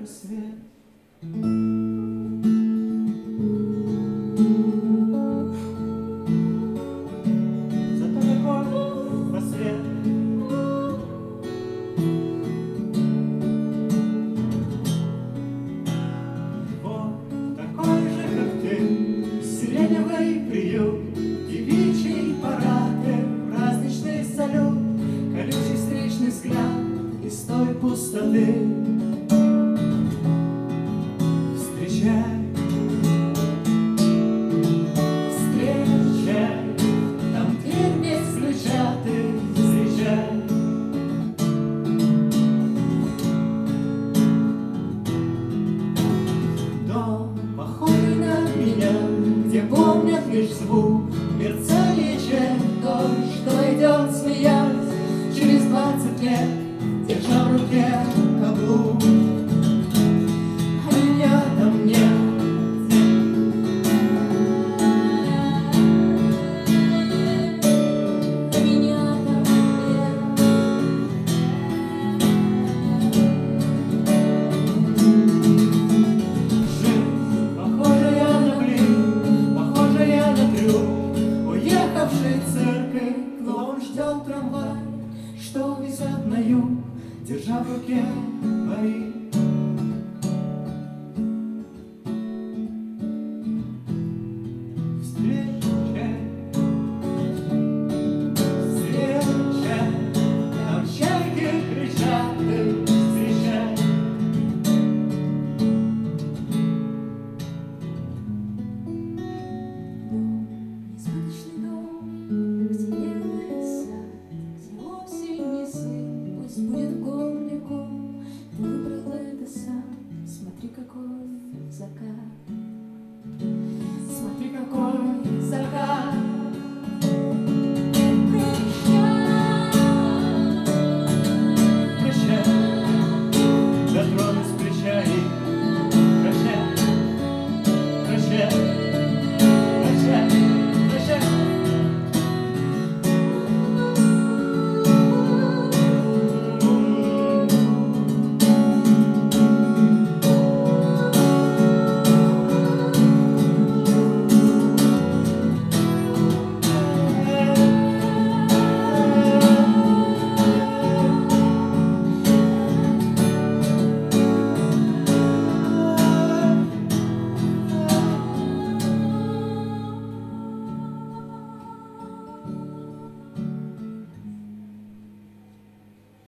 рассвет. Зато какой рассвет. Вот такой же, как ты, сиреневый приют, девичий парады, праздничный салют, колючий встречный взгляд из той пустоты. Встречай, встречай, там дверь без ключа ты встречай. Дом, похожий на меня, где помнят лишь звук мерцания чертой, что идет смеясь через 20 лет, держа в руке каблук. А меня там нет. А меня там нет. Жизнь, похожая на блин, похожая на трюк, уехавший в церковь, клоун ждет трамвай, что везет на юг, держа в руке пари. Встречай, встречай, там чайки кричат, ты встречай. Несбыточный дом, где нежный сад, где осенний сын, пусть будет горняком. Ты выбрал это сам, смотри, какой закат. Смотри, какой закат.